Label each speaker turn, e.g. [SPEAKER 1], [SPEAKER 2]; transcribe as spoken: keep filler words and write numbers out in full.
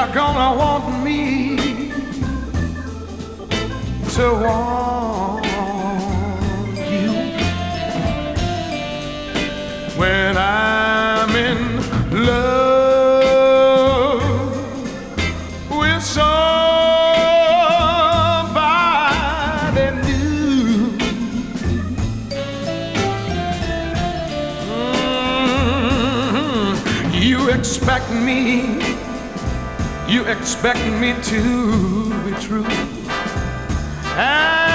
[SPEAKER 1] you're gonna want me to warn you when I'm in love with somebody new. Mm-hmm. You expect me, you expect me to be true. And